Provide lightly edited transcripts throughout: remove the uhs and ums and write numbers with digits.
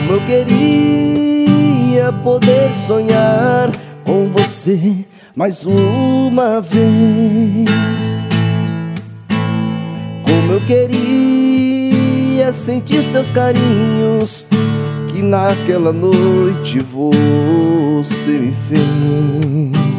Como eu queria poder sonhar com você mais uma vez. Como eu queria sentir seus carinhos que naquela noite você me fez.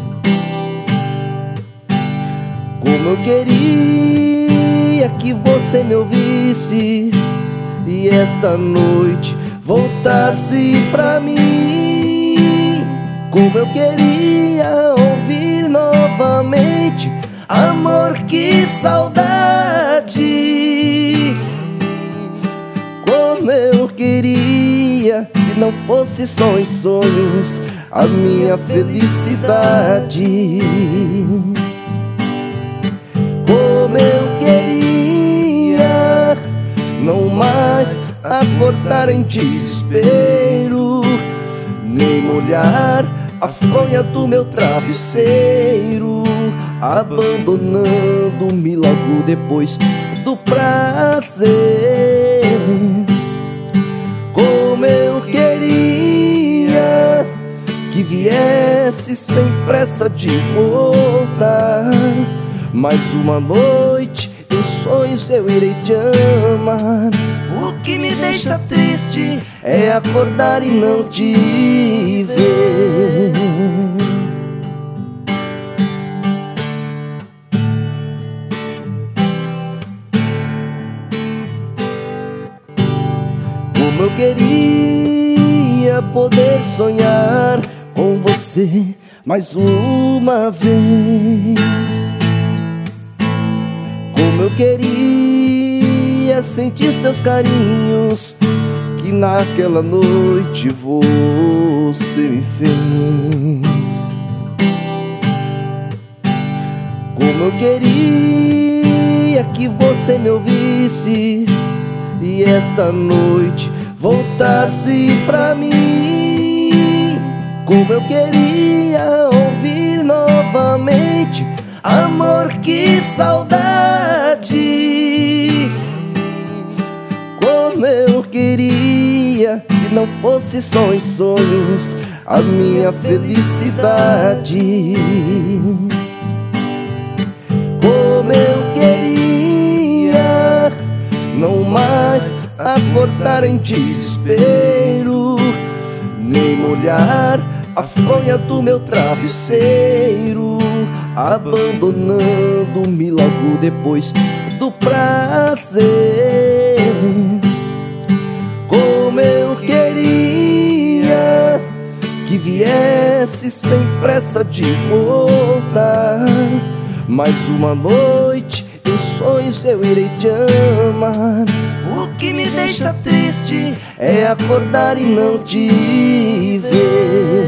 Como eu queria que você me ouvisse e esta noite voltasse pra mim. Como eu queria ouvir novamente: amor, que saudade. Como eu queria que não fosse só em sonhos a minha felicidade. Como eu queria não mais acordar em desespero, nem molhar a fronha do meu travesseiro, abandonando-me logo depois do prazer. Como eu queria que viesse sem pressa de volta. Mais uma noite em sonhos eu irei te amar. O que me deixa triste é acordar e não te ver. Como eu queria poder sonhar com você mais uma vez. Como eu queria sentir seus carinhos que naquela noite você me fez. Como eu queria que você me ouvisse e esta noite voltasse pra mim. Como eu queria ouvir novamente: amor, que saudade. Como eu queria que não fosse só em sonhos a minha felicidade. Como eu queria não mais acordar em desespero, nem molhar a fronha do meu travesseiro, abandonando-me logo depois do prazer. Como eu queria que viesse sem pressa de volta. Mais uma noite em sonhos eu irei te amar. O que me deixa triste é acordar e não te ver.